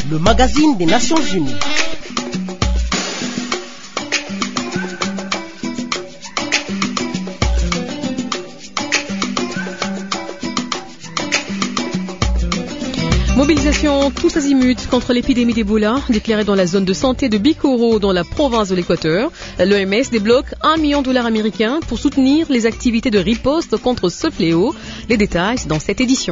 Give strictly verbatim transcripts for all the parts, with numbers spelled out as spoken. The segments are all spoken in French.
le magazine des Nations Unies. Mobilisation tous azimuts contre l'épidémie d'Ebola déclarée dans la zone de santé de Bikoro dans la province de l'Équateur. L'O M S débloque un million de dollars américains pour soutenir les activités de riposte contre ce fléau. Les détails dans cette édition.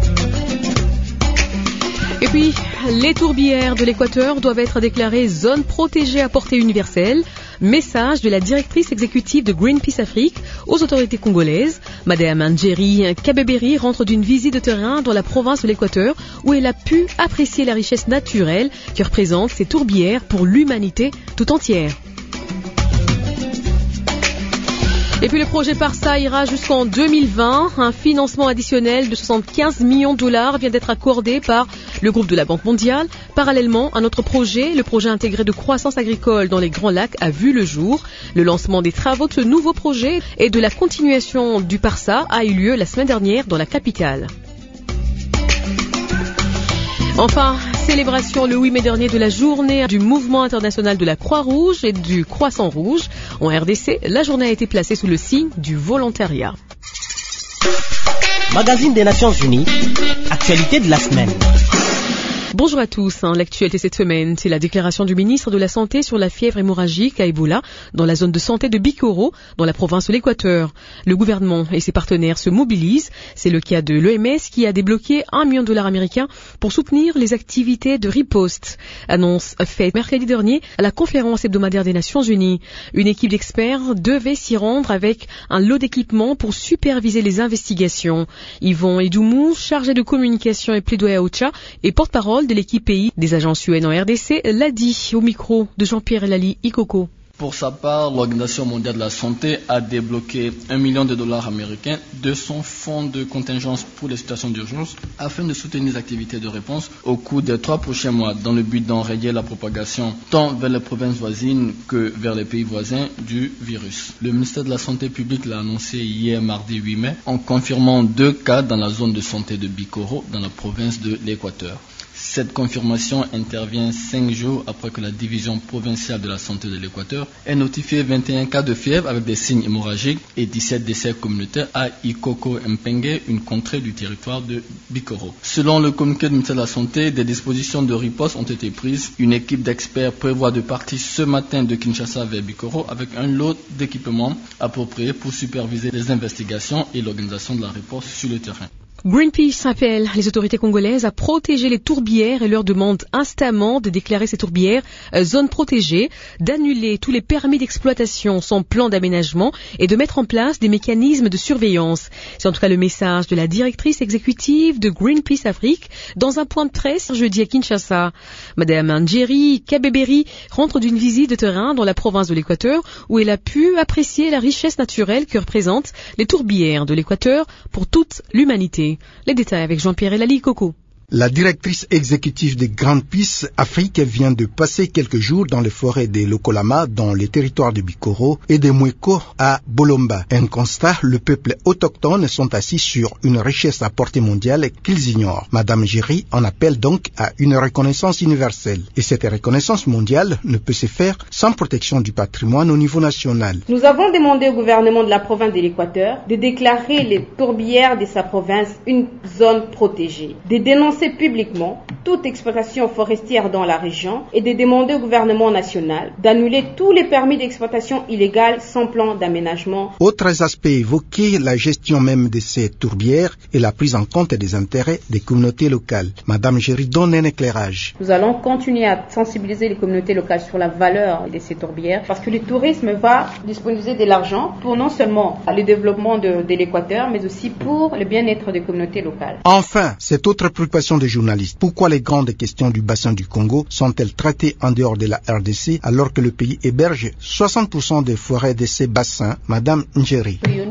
Et puis, les tourbières de l'Équateur doivent être déclarées zone protégée à portée universelle. Message de la directrice exécutive de Greenpeace Afrique aux autorités congolaises. Madame Njeri Kabeberi rentre d'une visite de terrain dans la province de l'Équateur où elle a pu apprécier la richesse naturelle que représentent ces tourbières pour l'humanité tout entière. Et puis le projet Parsa ira jusqu'en deux mille vingt. Un financement additionnel de soixante-quinze millions de dollars vient d'être accordé par le groupe de la Banque mondiale. Parallèlement, un autre projet, le projet intégré de croissance agricole dans les Grands Lacs, a vu le jour. Le lancement des travaux de ce nouveau projet et de la continuation du Parsa a eu lieu la semaine dernière dans la capitale. Enfin, célébration le huit mai dernier de la journée du mouvement international de la Croix-Rouge et du Croissant Rouge. En R D C, la journée a été placée sous le signe du volontariat. Magazine des Nations Unies, actualité de la semaine. Bonjour à tous. L'actualité cette semaine, c'est la déclaration du ministre de la Santé sur la fièvre hémorragique à Ebola dans la zone de santé de Bikoro, dans la province de l'Équateur. Le gouvernement et ses partenaires se mobilisent. C'est le cas de l'O M S qui a débloqué un million de dollars américains pour soutenir les activités de riposte. Annonce faite mercredi dernier à la conférence hebdomadaire des Nations Unies. Une équipe d'experts devait s'y rendre avec un lot d'équipements pour superviser les investigations. Yvon Edoumou, chargé de communication et plaidoyer à Ocha et porte-parole de l'équipe pays des agences U N en R D C, l'a dit au micro de Jean-Pierre Elali Ikoko. Pour sa part, l'Organisation mondiale de la santé a débloqué un million de dollars américains de son fonds de contingence pour les situations d'urgence afin de soutenir les activités de réponse au cours des trois prochains mois dans le but d'enrayer la propagation tant vers les provinces voisines que vers les pays voisins du virus. Le ministère de la Santé publique l'a annoncé hier mardi huit mai en confirmant deux cas dans la zone de santé de Bikoro dans la province de l'Équateur. Cette confirmation intervient cinq jours après que la division provinciale de la santé de l'Équateur ait notifié vingt et un cas de fièvre avec des signes hémorragiques et dix-sept décès communautaires à Ikoko Mpenge, une contrée du territoire de Bikoro. Selon le communiqué du ministère de la Santé, des dispositions de riposte ont été prises. Une équipe d'experts prévoit de partir ce matin de Kinshasa vers Bikoro avec un lot d'équipements appropriés pour superviser les investigations et l'organisation de la riposte sur le terrain. Greenpeace appelle les autorités congolaises à protéger les tourbières et leur demande instamment de déclarer ces tourbières euh, zones protégées, d'annuler tous les permis d'exploitation sans plan d'aménagement et de mettre en place des mécanismes de surveillance. C'est en tout cas le message de la directrice exécutive de Greenpeace Afrique dans un point de presse jeudi à Kinshasa. Madame Njeri Kabeberi rentre d'une visite de terrain dans la province de l'Équateur où elle a pu apprécier la richesse naturelle que représentent les tourbières de l'Équateur pour toute l'humanité. Les détails avec Jean-Pierre Elali Coco. La directrice exécutive de Greenpeace Afrique vient de passer quelques jours dans les forêts de Lokolama, dans les territoires de Bikoro, et de Mweko à Bolomba. Un constat, le peuple autochtone sont assis sur une richesse à portée mondiale qu'ils ignorent. Madame Njeri en appelle donc à une reconnaissance universelle. Et cette reconnaissance mondiale ne peut se faire sans protection du patrimoine au niveau national. Nous avons demandé au gouvernement de la province de l'Équateur de déclarer les tourbières de sa province une zone protégée, de dénoncer publiquement toute exploitation forestière dans la région et de demander au gouvernement national d'annuler tous les permis d'exploitation illégale sans plan d'aménagement. Autres aspects évoqués, la gestion même de ces tourbières et la prise en compte des intérêts des communautés locales. Madame Njeri donne un éclairage. Nous allons continuer à sensibiliser les communautés locales sur la valeur de ces tourbières parce que le tourisme va disponibiliser de l'argent pour non seulement le développement de, de l'Équateur mais aussi pour le bien-être des communautés locales. Enfin, cette autre préoccupation des journalistes. Pourquoi les grandes questions du bassin du Congo sont-elles traitées en dehors de la R D C alors que le pays héberge soixante pour cent des forêts de ces bassins? Madame Njeri.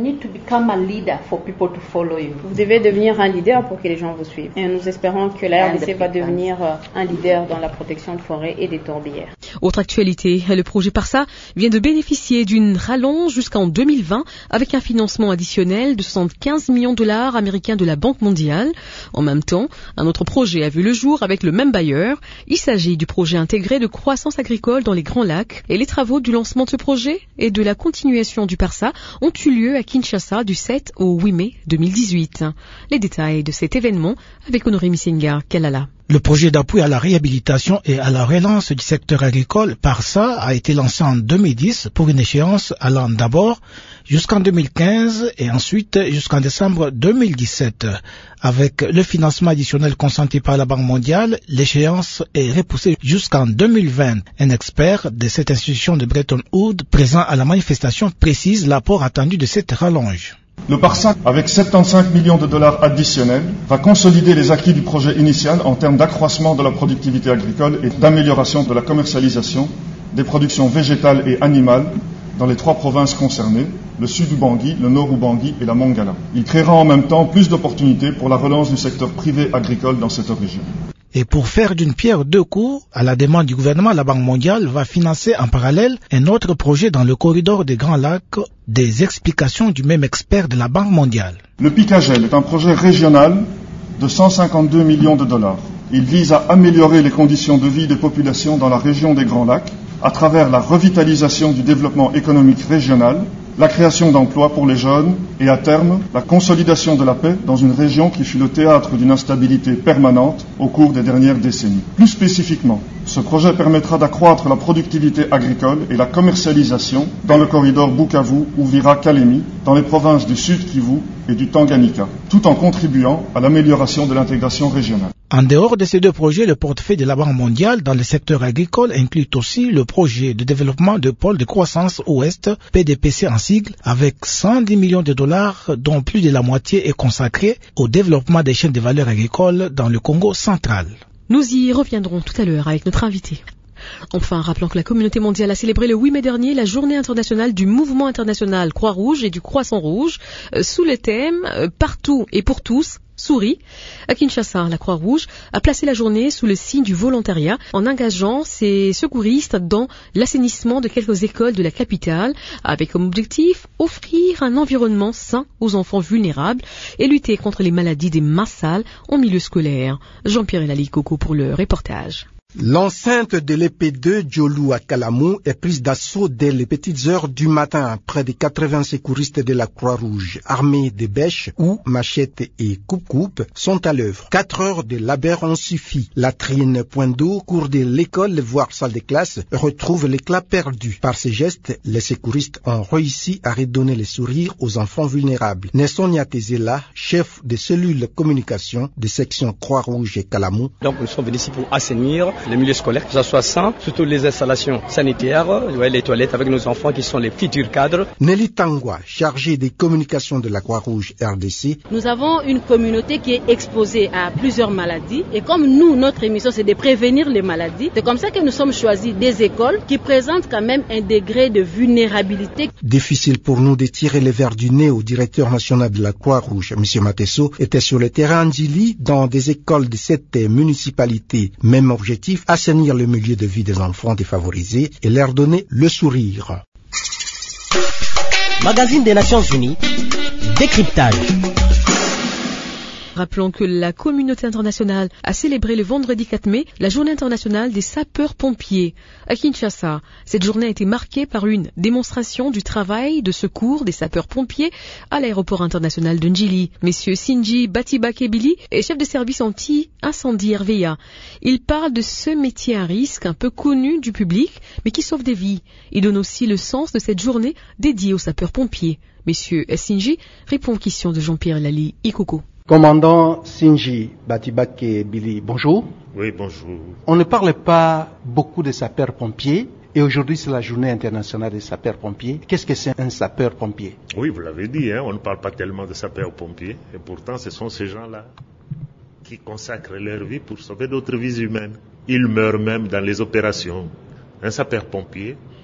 become a leader for people to follow you. Vous devez devenir un leader pour que les gens vous suivent. Et nous espérons que la R D C va devenir un leader dans la protection de forêts et des tourbières. Autre actualité, le projet Parsa vient de bénéficier d'une rallonge jusqu'en deux mille vingt avec un financement additionnel de soixante-quinze millions de dollars américains de la Banque mondiale. En même temps, un autre projet a vu le jour avec le même bailleur. Il s'agit du projet intégré de croissance agricole dans les Grands Lacs. Et les travaux du lancement de ce projet et de la continuation du Parsa ont eu lieu à Kinshasa du sept au huit mai deux mille dix-huit. Les détails de cet événement avec Honoré Missenga Kalala. Le projet d'appui à la réhabilitation et à la relance du secteur agricole Parsa a été lancé en deux mille dix pour une échéance allant d'abord jusqu'en deux mille quinze et ensuite jusqu'en décembre deux mille dix-sept. Avec le financement additionnel consenti par la Banque mondiale, l'échéance est repoussée jusqu'en deux mille vingt. Un expert de cette institution de Bretton Woods présent à la manifestation précise l'apport attendu de cette rallonge. Le Parsa, avec soixante-quinze millions de dollars additionnels, va consolider les acquis du projet initial en termes d'accroissement de la productivité agricole et d'amélioration de la commercialisation des productions végétales et animales dans les trois provinces concernées, le sud Ubangui, le nord Ubangui et la Mongala. Il créera en même temps plus d'opportunités pour la relance du secteur privé agricole dans cette région. Et pour faire d'une pierre deux coups, à la demande du gouvernement, la Banque mondiale va financer en parallèle un autre projet dans le corridor des Grands Lacs, des explications du même expert de la Banque mondiale. Le Picagel est un projet régional de cent cinquante-deux millions de dollars. Il vise à améliorer les conditions de vie des populations dans la région des Grands Lacs à travers la revitalisation du développement économique régional, la création d'emplois pour les jeunes et à terme, la consolidation de la paix dans une région qui fut le théâtre d'une instabilité permanente au cours des dernières décennies. Plus spécifiquement, ce projet permettra d'accroître la productivité agricole et la commercialisation dans le corridor Bukavu-Uvira-Kalemi, dans les provinces du Sud Kivu et du Tanganyika, tout en contribuant à l'amélioration de l'intégration régionale. En dehors de ces deux projets, le portefeuille de la Banque mondiale dans le secteur agricole inclut aussi le projet de développement de pôle de croissance ouest, P D P C en sigle, avec cent dix millions de dollars, dont plus de la moitié est consacrée au développement des chaînes de valeur agricole dans le Congo central. Nous y reviendrons tout à l'heure avec notre invité. Enfin, rappelons que la communauté mondiale a célébré le huit mai dernier la journée internationale du mouvement international Croix-Rouge et du Croissant Rouge, euh, sous le thème euh, « Partout et pour tous ». Souris. À Kinshasa, la Croix-Rouge a placé la journée sous le signe du volontariat en engageant ses secouristes dans l'assainissement de quelques écoles de la capitale avec comme objectif offrir un environnement sain aux enfants vulnérables et lutter contre les maladies des masses sales en milieu scolaire. Jean-Pierre Elali Coco pour le reportage. L'enceinte de l'E P deux Djolou à Kalamou est prise d'assaut dès les petites heures du matin. Près de quatre-vingts secouristes de la Croix-Rouge, armés de bêches ou machettes et coupe-coupe, sont à l'œuvre. Quatre heures de labeur ont suffi. Latrine, point d'eau, cours de l'école, voire salle de classe, retrouvent l'éclat perdu. Par ces gestes, les secouristes ont réussi à redonner le sourire aux enfants vulnérables. Nesson Niatezela, chef de cellule communication de section Croix-Rouge et Kalamou. Donc nous sommes venus ici pour assainir les milieux scolaires, que ce soit sain, surtout les installations sanitaires, ouais, les toilettes avec nos enfants qui sont les futurs cadres. Nelly Tangwa, chargée des communications de la Croix-Rouge R D C. Nous avons une communauté qui est exposée à plusieurs maladies et comme nous, notre émission c'est de prévenir les maladies, c'est comme ça que nous sommes choisis des écoles qui présentent quand même un degré de vulnérabilité. Difficile pour nous de tirer le verre du nez au directeur national de la Croix-Rouge. M. Matesso était sur le terrain d'Ili dans des écoles de cette municipalité. Même objectif, assainir le milieu de vie des enfants défavorisés et leur donner le sourire. Magazine des Nations Unies, décryptage. Rappelons que la communauté internationale a célébré le vendredi quatre mai la journée internationale des sapeurs-pompiers. À Kinshasa, cette journée a été marquée par une démonstration du travail de secours des sapeurs-pompiers à l'aéroport international de Njili. Messieurs Sinji Batibakebili est chef de service anti-incendie R V A. Il parle de ce métier à risque un peu connu du public, mais qui sauve des vies. Il donne aussi le sens de cette journée dédiée aux sapeurs-pompiers. Messieurs Sinji répond aux questions de Jean-Pierre Lali Ikoko. Commandant Sinji Batibake Billy, bonjour. Oui, bonjour. On ne parle pas beaucoup de sapeurs-pompiers et aujourd'hui c'est la journée internationale des sapeurs-pompiers. Qu'est-ce que c'est un sapeur-pompier? Oui, vous l'avez dit, hein, on ne parle pas tellement de sapeurs-pompiers et pourtant ce sont ces gens-là qui consacrent leur vie pour sauver d'autres vies humaines. Ils meurent même dans les opérations. Un sapeur-pompier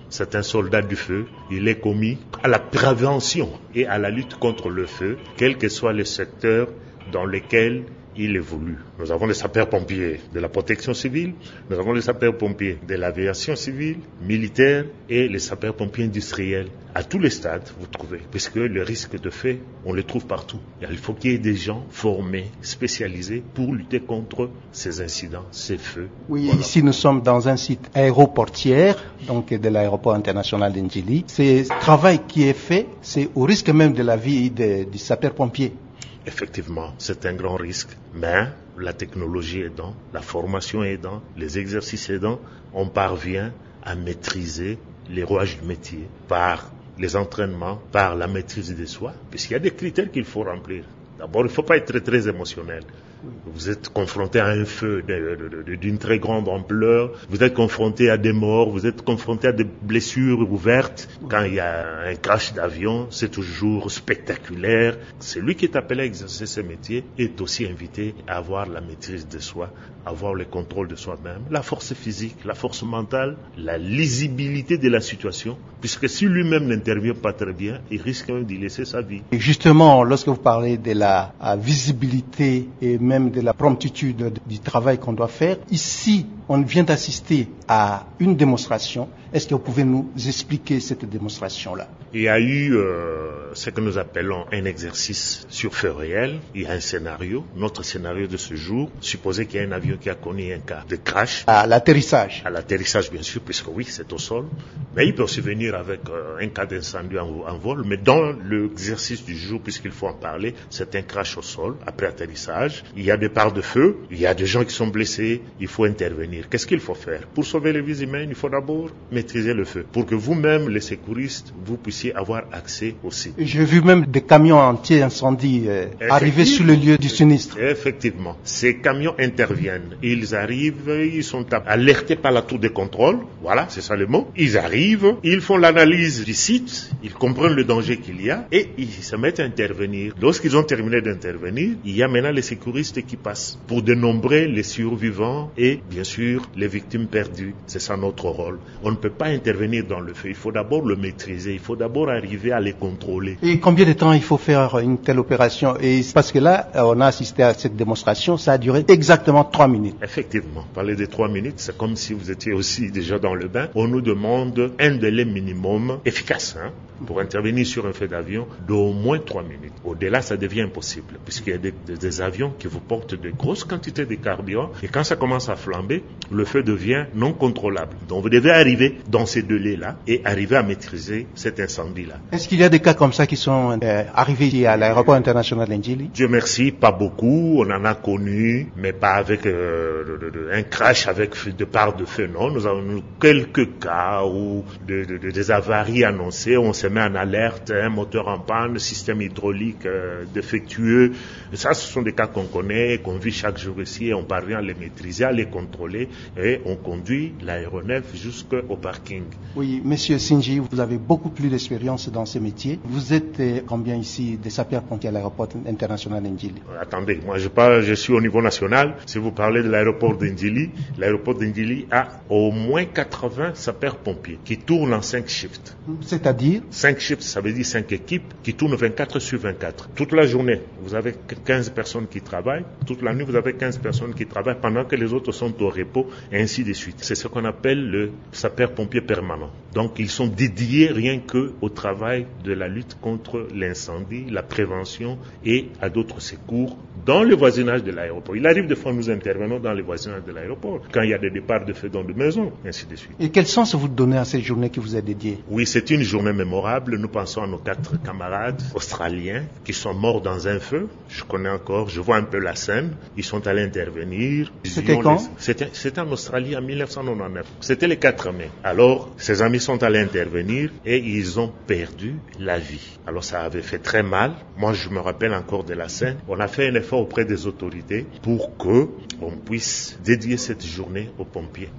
c'est un soldat du feu. Il est commis à la prévention et à la lutte contre le feu, quel que soit le secteur dans lequel il évolue. Nous avons les sapeurs-pompiers de la protection civile, nous avons les sapeurs-pompiers de l'aviation civile, militaire et les sapeurs-pompiers industriels. À tous les stades, vous trouvez, puisque le risque de feu, on le trouve partout. Il faut qu'il y ait des gens formés, spécialisés pour lutter contre ces incidents, ces feux. Oui, voilà. Ici nous sommes dans un site aéroportière, donc de l'aéroport international d'Ndjili. Ce travail qui est fait, c'est au risque même de la vie de, du sapeur-pompier. Effectivement, c'est un grand risque, mais la technologie aidant, la formation aidant, les exercices aidant, on parvient à maîtriser les rouages du métier par les entraînements, par la maîtrise de soi, puisqu'il y a des critères qu'il faut remplir. D'abord, il ne faut pas être très, très émotionnel. Vous êtes confronté à un feu d'une très grande ampleur, vous êtes confronté à des morts, vous êtes confronté à des blessures ouvertes. Quand il y a un crash d'avion, c'est toujours spectaculaire. Celui qui est appelé à exercer ce métier est aussi invité à avoir la maîtrise de soi, à avoir le contrôle de soi-même, la force physique, la force mentale, la lisibilité de la situation, puisque si lui-même n'intervient pas très bien, il risque même d'y laisser sa vie. Et justement, lorsque vous parlez de la visibilité et même de la promptitude du travail qu'on doit faire, ici, on vient d'assister à une démonstration. Est-ce que vous pouvez nous expliquer cette démonstration-là? Il y a eu euh, ce que nous appelons un exercice sur feu réel. Il y a un scénario. Notre scénario de ce jour, supposez qu'il y a un avion qui a connu un cas de crash. À l'atterrissage. À l'atterrissage, bien sûr, puisque oui, c'est au sol. Mais il peut aussi venir avec euh, un cas d'incendie en, en vol. Mais dans l'exercice du jour, puisqu'il faut en parler, c'est un crash au sol, après atterrissage. Il y a des parts de feu. Il y a des gens qui sont blessés. Il faut intervenir. Qu'est-ce qu'il faut faire? Pour sauver les vies humaines, il faut d'abord maîtriser le feu. Pour que vous-même, les secouristes, vous puissiez avoir accès au site. J'ai vu même des camions anti-incendie euh, arriver sur le lieu du sinistre. Effectivement. Ces camions interviennent. Ils arrivent, ils sont alertés par la tour de contrôle. Voilà, c'est ça le mot. Ils arrivent, ils font l'analyse du site, ils comprennent le danger qu'il y a et ils se mettent à intervenir. Lorsqu'ils ont terminé d'intervenir, il y a maintenant les secouristes qui passent pour dénombrer les survivants et, bien sûr, les victimes perdues. C'est ça notre rôle. On ne peut pas intervenir dans le feu. Il faut d'abord le maîtriser. Il faut d'abord arriver à les contrôler. Et combien de temps il faut faire une telle opération? Et parce que là, on a assisté à cette démonstration, ça a duré exactement trois minutes. Effectivement. Parler de trois minutes, c'est comme si vous étiez aussi déjà dans le bain. On nous demande un délai minimum efficace, hein, pour intervenir sur un feu d'avion d'au moins trois minutes. Au-delà, ça devient impossible, puisqu'il y a des, des, des avions qui vous portent de grosses quantités de carburant, et quand ça commence à flamber, le feu devient non contrôlable. Donc vous devez arriver dans ces délais-là et arriver à maîtriser cet incendie-là. Est-ce qu'il y a des cas comme ça qui sont euh, arrivés ici à l'aéroport international d'Ndjili? Dieu merci, pas beaucoup. On en a connu, mais pas avec euh, de, de, un crash avec de part de feu, non. Nous avons eu quelques cas où de, de, de, des avaries annoncées, on se met en alerte, un moteur en panne, système hydraulique euh, défectueux. Ça, ce sont des cas qu'on connaît, qu'on vit chaque jour ici, et on parvient à les maîtriser, à les contrôler, et on conduit l'aéronef jusqu'au parking. Oui, Monsieur Sinji, vous avez beaucoup plus d'expérience dans ce métier. Vous êtes euh, combien ici des sapeurs-pompiers à l'aéroport international d'Ndjili? Attendez, moi je parle, je suis au niveau national. Si vous parlez de l'aéroport d'Ndjili, l'aéroport d'Ndjili a au moins quatre-vingts sapeurs-pompiers qui tournent en cinq shifts. C'est-à-dire? cinq shifts, ça veut dire cinq équipes qui tournent vingt-quatre sur vingt-quatre. Toute la journée, vous avez quinze personnes qui travaillent. Toute la nuit, vous avez quinze personnes qui travaillent pendant que les autres sont au repos, et ainsi de suite. C'est ce qu'on appelle le sapeur-pompier permanent. Donc, ils sont dédiés rien que au travail de la lutte contre l'incendie, la prévention et à d'autres secours dans le voisinage de l'aéroport. Il arrive des fois nous intervenons dans le voisinage de l'aéroport, quand il y a des départs de feu dans des maisons, ainsi de suite. Et quel sens vous donnez à cette journée qui vous est dédiée? Oui, c'est une journée mémorable. Nous pensons à nos quatre camarades australiens qui sont morts dans un feu. Je connais encore, je vois un peu la scène. Ils sont allés intervenir. C'était quand? Les... C'était, c'était en Australie en mille neuf cent quatre-vingt-dix-neuf. C'était le quatre mai. Alors, ces amis sont allés intervenir et ils ont perdu la vie. Alors, ça avait fait très mal. Moi, je me rappelle encore de la scène. On a fait un effort auprès des autorités pour que on puisse dédier cette journée aux pompiers.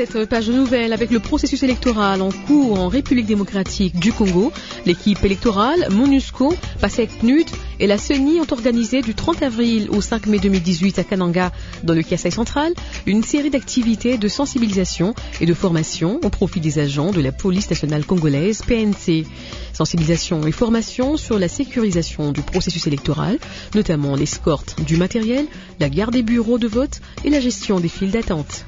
cette page de nouvelles avec le processus électoral en cours en République démocratique du Congo. L'équipe électorale, MONUSCO, PASEC, P N U D et la C E N I ont organisé du trente avril au cinq mai deux mille dix-huit à Kananga, dans le Kasaï central, une série d'activités de sensibilisation et de formation au profit des agents de la police nationale congolaise, P N C. Sensibilisation et formation sur la sécurisation du processus électoral, notamment l'escorte du matériel, la garde des bureaux de vote et la gestion des files d'attente.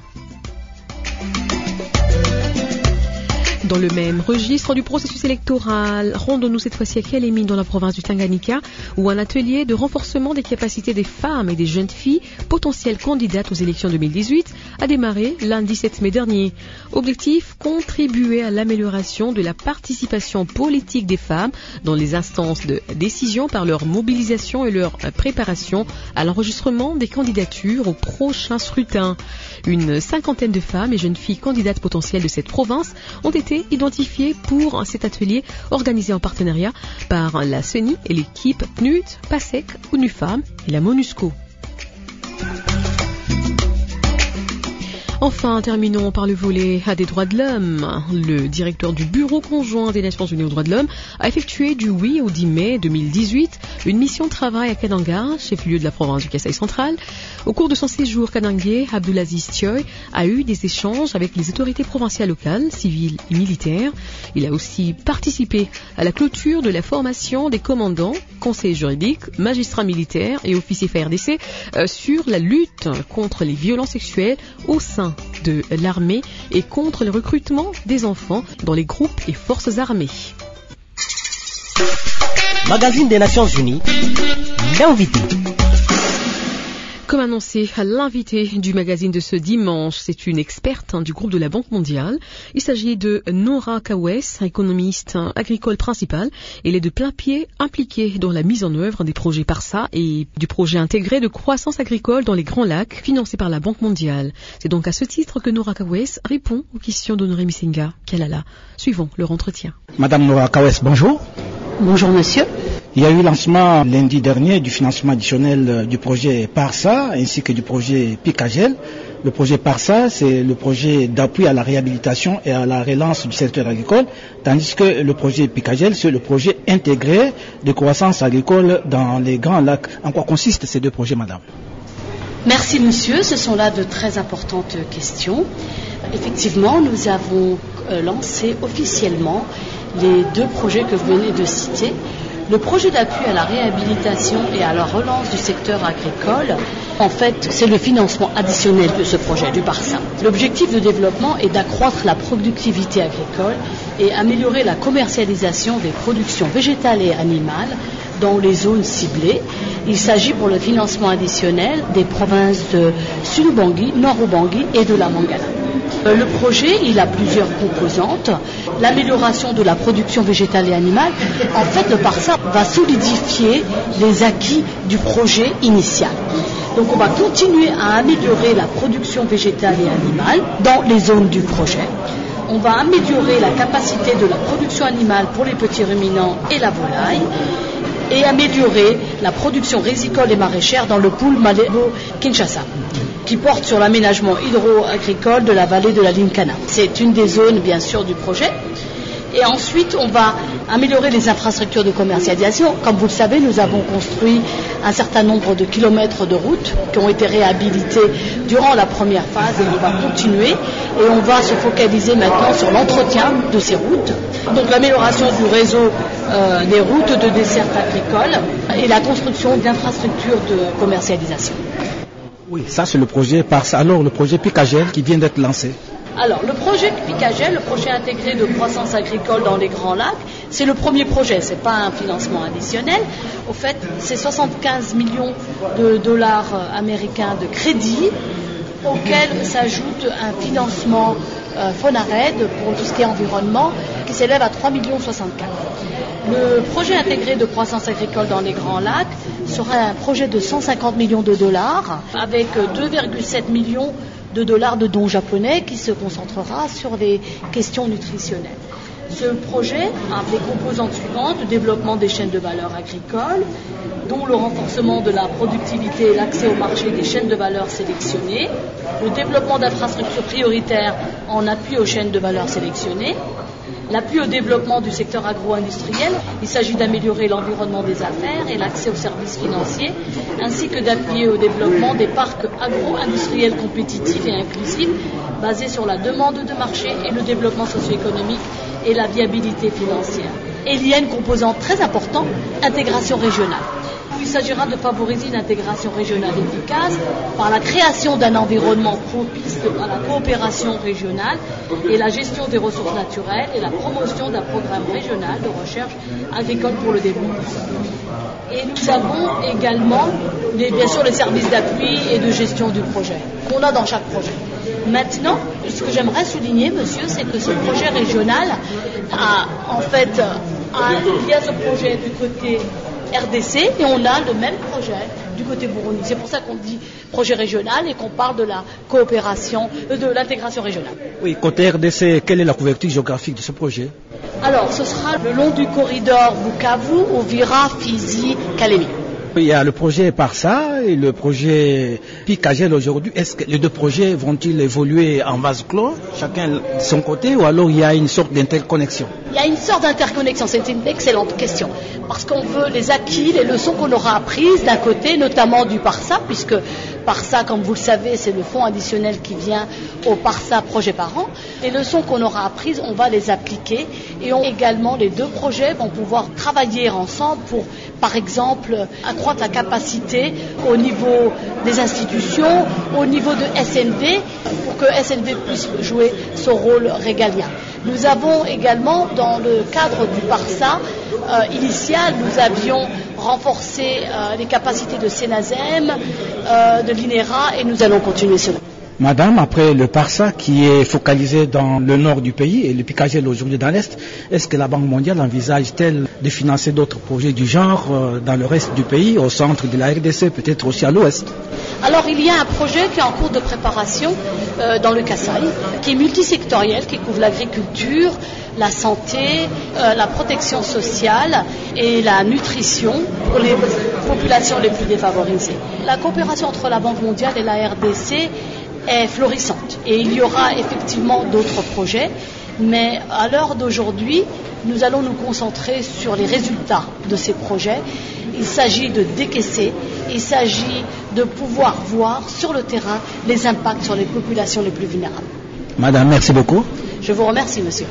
Dans le même registre du processus électoral, rendons-nous cette fois-ci à Kélémine dans la province du Tanganyika, où un atelier de renforcement des capacités des femmes et des jeunes filles potentielles candidates aux élections deux mille dix-huit a démarré lundi sept mai dernier. Objectif, contribuer à l'amélioration de la participation politique des femmes dans les instances de décision par leur mobilisation et leur préparation à l'enregistrement des candidatures au prochain scrutin. Une cinquantaine de femmes et jeunes filles candidates potentielles de cette province ont été identifiées pour cet atelier organisé en partenariat par la C E N I et l'équipe P N U D, PASEC, ONUFAM et la MONUSCO. Enfin, terminons par le volet des droits de l'homme. Le directeur du Bureau conjoint des Nations Unies aux droits de l'homme a effectué du huit au dix mai deux mille dix-huit une mission de travail à Kananga, chef-lieu de la province du Kasaï central. Au cours de son séjour kanangais, Abdulaziz Thioy a eu des échanges avec les autorités provinciales locales, civiles et militaires. Il a aussi participé à la clôture de la formation des commandants, conseillers juridiques, magistrats militaires et officiers F A R D C euh, sur la lutte contre les violences sexuelles au sein de l'armée et contre le recrutement des enfants dans les groupes et forces armées. Magazine des Nations Unies, l'invité. Comme annoncé, l'invité du magazine de ce dimanche, c'est une experte du groupe de la Banque mondiale. Il s'agit de Nora Kawes, économiste agricole principale. Elle est de plein pied impliquée dans la mise en œuvre des projets PARSA et du projet intégré de croissance agricole dans les Grands Lacs, financé par la Banque mondiale. C'est donc à ce titre que Nora Kawes répond aux questions d'Honoré Misenga Kalala. Suivons leur entretien. Madame Nora Kawes, bonjour. Bonjour monsieur. Il y a eu lancement lundi dernier du financement additionnel du projet PARSA ainsi que du projet PICAGEL. Le projet PARSA, c'est le projet d'appui à la réhabilitation et à la relance du secteur agricole, tandis que le projet PICAGEL, c'est le projet intégré de croissance agricole dans les Grands Lacs. En quoi consistent ces deux projets, madame ? Merci monsieur, ce sont là de très importantes questions. Effectivement, nous avons lancé officiellement les deux projets que vous venez de citer. Le projet d'appui à la réhabilitation et à la relance du secteur agricole, en fait, c'est le financement additionnel de ce projet, du PARSA. L'objectif de développement est d'accroître la productivité agricole et améliorer la commercialisation des productions végétales et animales dans les zones ciblées. Il s'agit pour le financement additionnel des provinces de Sud-Ubangui, Nord-Ubangui et de la Mangala. Le projet, il a plusieurs composantes. L'amélioration de la production végétale et animale. En fait, le PARSA va solidifier les acquis du projet initial. Donc, on va continuer à améliorer la production végétale et animale dans les zones du projet. On va améliorer la capacité de la production animale pour les petits ruminants et la volaille et améliorer la production rizicole et maraîchère dans le pôle Malebo-Kinshasa, qui porte sur l'aménagement hydro-agricole de la vallée de la Linkana. C'est une des zones, bien sûr, du projet. Et ensuite, on va améliorer les infrastructures de commercialisation. Comme vous le savez, nous avons construit un certain nombre de kilomètres de routes qui ont été réhabilités durant la première phase et on va continuer. Et on va se focaliser maintenant sur l'entretien de ces routes. Donc l'amélioration du réseau euh, des routes de desserte agricole et la construction d'infrastructures de commercialisation. Oui, ça c'est le projet PARSA. Alors le projet PICAGEL qui vient d'être lancé. Alors, le projet PICAGEL, le projet intégré de croissance agricole dans les Grands Lacs, c'est le premier projet, ce n'est pas un financement additionnel. Au fait, c'est soixante-quinze millions de dollars américains de crédit, auquel s'ajoute un financement euh, FONARED pour tout ce qui est environnement, qui s'élève à trois virgule soixante-quatre millions. Le projet intégré de croissance agricole dans les Grands Lacs sera un projet de cent cinquante millions de dollars, avec deux virgule sept millions de dollars de dons japonais qui se concentrera sur les questions nutritionnelles. Ce projet a des composantes suivantes: le développement des chaînes de valeur agricoles, dont le renforcement de la productivité et l'accès au marché des chaînes de valeur sélectionnées, le développement d'infrastructures prioritaires en appui aux chaînes de valeur sélectionnées, l'appui au développement du secteur agro-industriel. Il s'agit d'améliorer l'environnement des affaires et l'accès aux services financiers, ainsi que d'appuyer au développement des parcs agro-industriels compétitifs et inclusifs, basés sur la demande de marché et le développement socio-économique et la viabilité financière. Et il y a une composante très importante, intégration régionale. Il s'agira de favoriser une intégration régionale efficace par la création d'un environnement propice à la coopération régionale et la gestion des ressources naturelles et la promotion d'un programme régional de recherche agricole pour le développement. Et nous avons également, les, bien sûr, les services d'appui et de gestion du projet qu'on a dans chaque projet. Maintenant, ce que j'aimerais souligner, monsieur, c'est que ce projet régional a, en fait, a, il y a ce projet du côté R D C et on a le même projet du côté Burundi. C'est pour ça qu'on dit projet régional et qu'on parle de la coopération, de l'intégration régionale. Oui, côté R D C, quelle est la couverture géographique de ce projet? Alors, ce sera le long du corridor Bukavu, Uvira, Fizi, Kalemi. Il y a le projet Parsa et le projet Picagel aujourd'hui. Est-ce que les deux projets vont-ils évoluer en vase clos, chacun de son côté, ou alors il y a une sorte d'interconnexion? Il y a une sorte d'interconnexion, c'est une excellente question. Parce qu'on veut les acquis, les leçons qu'on aura apprises d'un côté, notamment du Parsa, puisque Parsa, comme vous le savez, c'est le fonds additionnel qui vient au Parsa projet par an. Les leçons qu'on aura apprises, on va les appliquer. Et on, également, les deux projets vont pouvoir travailler ensemble pour, par exemple, accroître la capacité au niveau des institutions, au niveau de S N D, pour que S N D puisse jouer son rôle régalien. Nous avons également, dans le cadre du Parsa euh, initial, nous avions renforcé euh, les capacités de Sénazem, euh, de l'I N E R A, et nous allons continuer cela. Madame, après le Parsa qui est focalisé dans le nord du pays et le Picagel aujourd'hui dans l'est, est-ce que la Banque mondiale envisage-t-elle de financer d'autres projets du genre euh, dans le reste du pays, au centre de la R D C, peut-être aussi à l'ouest? Alors il y a un projet qui est en cours de préparation euh, dans le Kasaï, qui est multisectoriel, qui couvre l'agriculture, la santé, euh, la protection sociale et la nutrition pour les populations les plus défavorisées. La coopération entre la Banque mondiale et la R D C est florissante et il y aura effectivement d'autres projets, mais à l'heure d'aujourd'hui, nous allons nous concentrer sur les résultats de ces projets. Il s'agit de décaisser, il s'agit de pouvoir voir sur le terrain les impacts sur les populations les plus vulnérables. Madame, merci beaucoup. Je vous remercie, monsieur.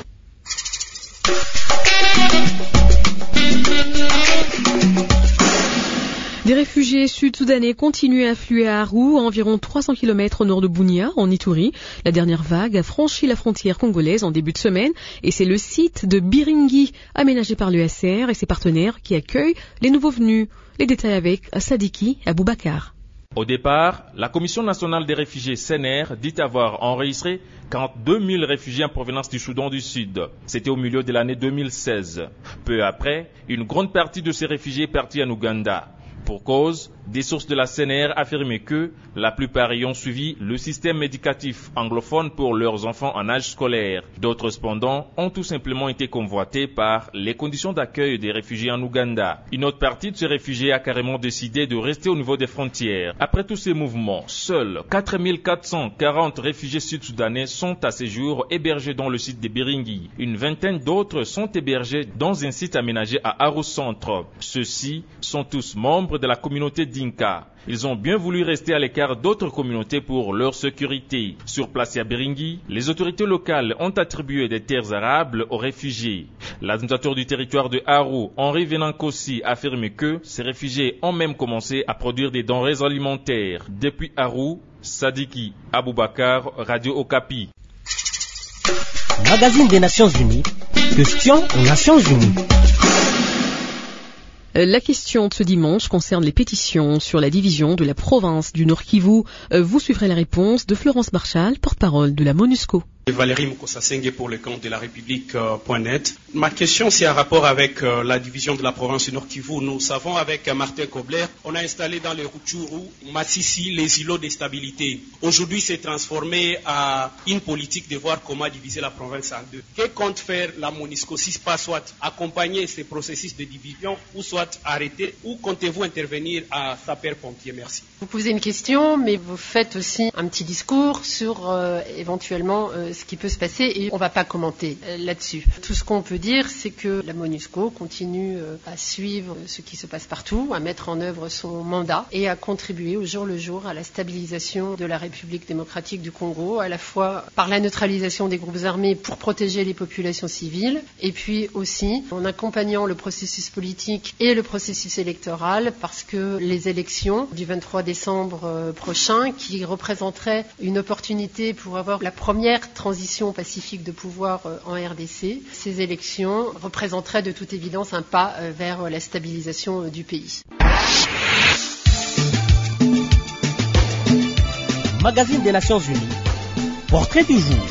Des réfugiés sud-soudanais continuent à affluer à Aru, à environ trois cents kilomètres au nord de Bunia, en Ituri. La dernière vague a franchi la frontière congolaise en début de semaine et c'est le site de Biringui, aménagé par l'U S R et ses partenaires, qui accueille les nouveaux venus. Les détails avec Sadiki Aboubakar. Au départ, la Commission nationale des réfugiés C N R dit avoir enregistré quarante-deux mille réfugiés en provenance du Soudan du Sud. C'était au milieu de l'année deux mille seize. Peu après, une grande partie de ces réfugiés est partie en Ouganda. Pour cause, des sources de la C N R affirmaient que la plupart y ont suivi le système éducatif anglophone pour leurs enfants en âge scolaire. D'autres, cependant, ont tout simplement été convoités par les conditions d'accueil des réfugiés en Ouganda. Une autre partie de ces réfugiés a carrément décidé de rester au niveau des frontières. Après tous ces mouvements, seuls quatre mille quatre cent quarante réfugiés sud-soudanais sont à ce jour hébergés dans le site de Biringui. Une vingtaine d'autres sont hébergés dans un site aménagé à Aru Centre. Ceux-ci sont tous membres de la communauté Dinka. Ils ont bien voulu rester à l'écart d'autres communautés pour leur sécurité. Sur place à Biringui, les autorités locales ont attribué des terres arables aux réfugiés. L'administrateur du territoire de Aru, Henri Venankossi, affirme que ces réfugiés ont même commencé à produire des denrées alimentaires. Depuis Aru, Sadiki Aboubakar, Radio Okapi. Magazine des Nations Unies, question aux Nations Unies. La question de ce dimanche concerne les pétitions sur la division de la province du Nord Kivu. Vous suivrez la réponse de Florence Marchal, porte-parole de la MONUSCO. Valérie Mukosasenge pour le compte de la République point net. Ma question, c'est en rapport avec euh, la division de la province du Nord Kivu. Nous savons, avec euh, Martin Kobler, on a installé dans le Rutshuru, Massissi, les îlots de stabilité. Aujourd'hui, c'est transformé à une politique de voir comment diviser la province en deux. Que compte faire la MONUSCO, si pas soit accompagner ces processus de division, ou soit arrêter, ou comptez-vous intervenir à sapeur-pompier? Merci. Vous posez une question, mais vous faites aussi un petit discours sur euh, éventuellement euh, ce qui peut se passer, et on ne va pas commenter euh, là-dessus. Tout ce qu'on peut dire, c'est que la MONUSCO continue euh, à suivre ce qui se passe partout, à mettre en œuvre son mandat et à contribuer au jour le jour à la stabilisation de la République démocratique du Congo, à la fois par la neutralisation des groupes armés pour protéger les populations civiles, et puis aussi en accompagnant le processus politique et le processus électoral, parce que les élections du vingt-trois décembre euh, prochain, qui représenteraient une opportunité pour avoir la première transition pacifique de pouvoir euh, en R D C, ces élections représenteraient de toute évidence un pas euh, vers la stabilisation euh, du pays. Magazine des Nations Unies, portrait du jour.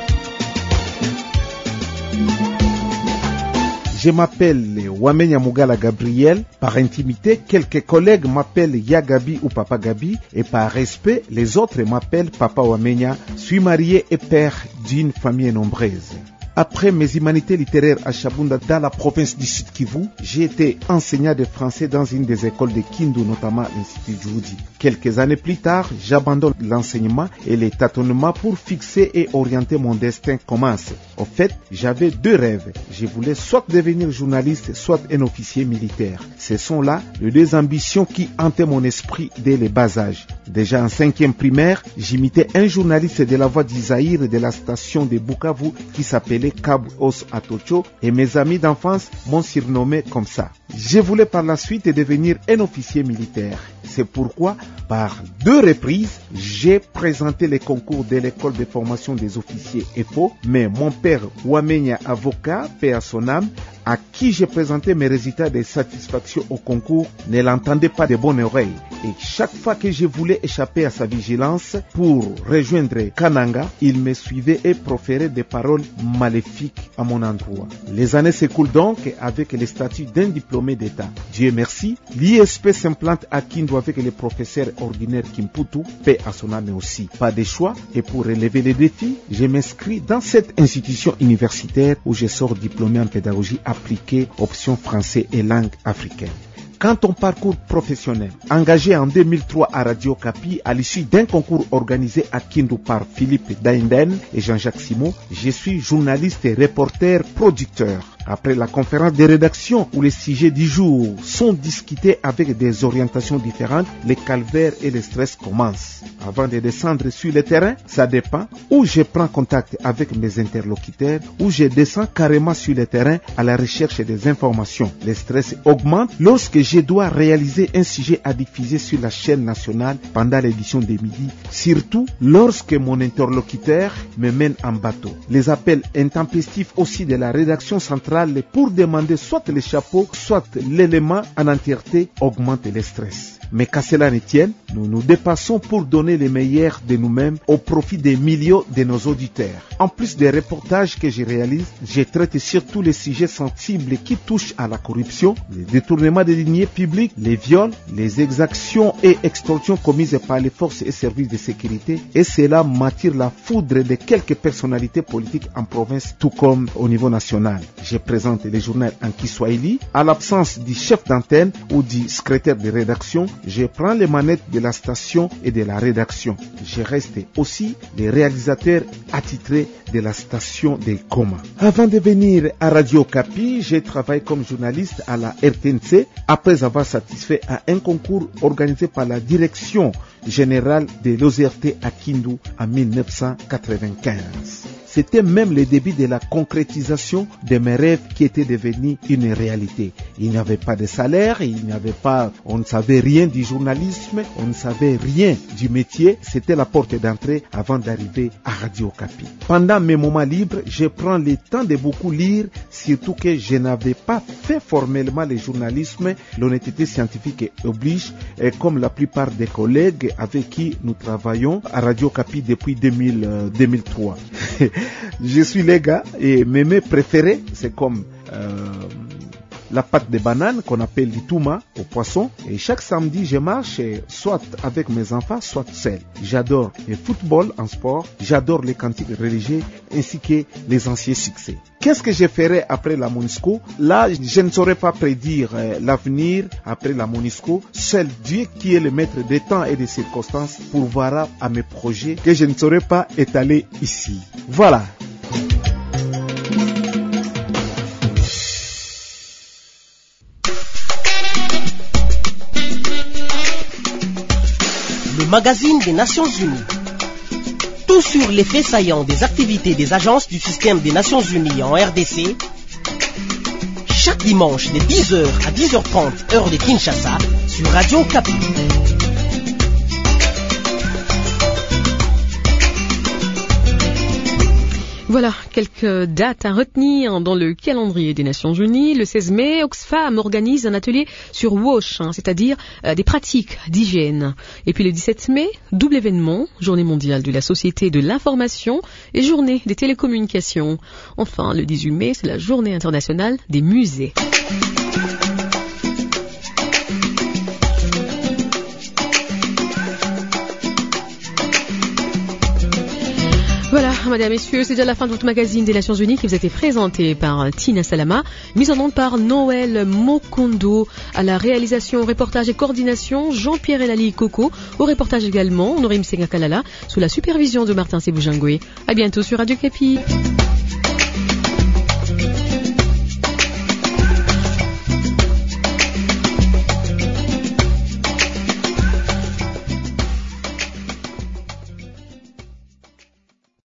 Je m'appelle Wamenya Mugala Gabriel. Par intimité, quelques collègues m'appellent Yagabi ou Papa Gabi, et par respect, les autres m'appellent Papa Wamenya. Je suis marié et père d'une famille nombreuse. Après mes humanités littéraires à Chabunda, dans la province du Sud Kivu, j'ai été enseignant de français dans une des écoles de Kindu, notamment l'Institut Djoudi. Quelques années plus tard, j'abandonne l'enseignement et les tâtonnements pour fixer et orienter mon destin commence. Au fait, j'avais deux rêves. Je voulais soit devenir journaliste, soit un officier militaire. Ce sont là les deux ambitions qui hantaient mon esprit dès le bas âge. Déjà en cinquième primaire, j'imitais un journaliste de la voix d'Isaïr de la station de Bukavu qui s'appelait Kabu Os Atocho, et mes amis d'enfance m'ont surnommé comme ça. Je voulais par la suite devenir un officier militaire. C'est pourquoi, par deux reprises, j'ai présenté les concours de l'école de formation des officiers E F O, mais mon père Wamenya, avocat, paix à son âme, à qui j'ai présenté mes résultats de satisfaction au concours, ne l'entendait pas de bonne oreille. Et chaque fois que je voulais échapper à sa vigilance pour rejoindre Kananga, il me suivait et proférait des paroles maléfiques à mon endroit. Les années s'écoulent donc avec le statut d'un diplômé d'État. Dieu merci, l'I S P s'implante à Kindu avec les professeurs ordinaires Kimputu, paix à son âme aussi. Pas de choix, et pour relever les défis, je m'inscris dans cette institution universitaire où je sors diplômé en pédagogie appliquée, option français et langue africaine. Quant au parcours professionnel, engagé en deux mille trois à Radio Kapi à l'issue d'un concours organisé à Kindu par Philippe Dainden et Jean-Jacques Simon, je suis journaliste et reporter producteur. Après la conférence de rédaction où les sujets du jour sont discutés avec des orientations différentes, les calvaires et les stress commencent. Avant de descendre sur le terrain, ça dépend où je prends contact avec mes interlocuteurs, où je descends carrément sur le terrain à la recherche des informations. Le stress augmente lorsque je dois réaliser un sujet à diffuser sur la chaîne nationale pendant l'édition de midi, surtout lorsque mon interlocuteur me mène en bateau. Les appels intempestifs aussi de la rédaction centrale pour demander soit le chapeau, soit l'élément en entièreté augmentent le stress. Mais qu'à cela ne tienne, nous nous dépassons pour donner le meilleur de nous-mêmes au profit des millions de nos auditeurs. En plus des reportages que je réalise, je traite surtout les sujets sensibles qui touchent à la corruption, le détournement des deniers publics, les viols, les exactions et extorsions commises par les forces et services de sécurité, et cela m'attire la foudre de quelques personnalités politiques en province, tout comme au niveau national. Je présente les journaux en Kiswahili. À l'absence du chef d'antenne ou du secrétaire de rédaction, je prends les manettes de la station et de la rédaction. Je reste aussi le réalisateur attitré de la station de Goma. Avant de venir à Radio Kapi, j'ai travaillé comme journaliste à la R T N C après avoir satisfait à un concours organisé par la direction générale de l'O Z R T à Kindu en mille neuf cent quatre-vingt-quinze. C'était même le début de la concrétisation de mes rêves qui étaient devenus une réalité. Il n'y avait pas de salaire, il n'y avait pas, on ne savait rien du journalisme, on ne savait rien du métier. C'était la porte d'entrée avant d'arriver à Radio Kapi. Pendant mes moments libres, je prends le temps de beaucoup lire, surtout que je n'avais pas fait formellement le journalisme. L'honnêteté scientifique oblige, et comme la plupart des collègues avec qui nous travaillons à Radio Kapi depuis deux mille, euh, deux mille trois. Je suis les gars et mes mets préférés, c'est comme euh, la pâte de banane qu'on appelle l'itouma au poisson. Et chaque samedi, je marche soit avec mes enfants, soit seul. J'adore le football en sport, j'adore les cantiques religieux ainsi que les anciens succès. Qu'est-ce que je ferai après la MONUSCO? Là, je ne saurais pas prédire euh, l'avenir après la MONUSCO. Seul Dieu qui est le maître des temps et des circonstances pourvoira à mes projets que je ne saurais pas étaler ici. Voilà. Le magazine des Nations Unies. Tout sur les faits saillants des activités des agences du système des Nations Unies en R D C. Chaque dimanche de dix heures à dix heures trente, heure de Kinshasa, sur Radio Okapi. Voilà quelques dates à retenir dans le calendrier des Nations Unies. Le seize mai, Oxfam organise un atelier sur WASH, hein, c'est-à-dire euh, des pratiques d'hygiène. Et puis le dix-sept mai, double événement, Journée mondiale de la société de l'information et Journée des télécommunications. Enfin, le dix-huit mai, c'est la Journée internationale des musées. Voilà, mesdames, messieurs, c'est déjà la fin de votre magazine des Nations Unies qui vous a été présenté par Tina Salama, mise en onde par Noël Mokondo, à la réalisation, reportage et coordination, Jean-Pierre Elali Coco, au reportage également, Norim Sengakalala, sous la supervision de Martin Sebujangwe. À bientôt sur Radio Okapi.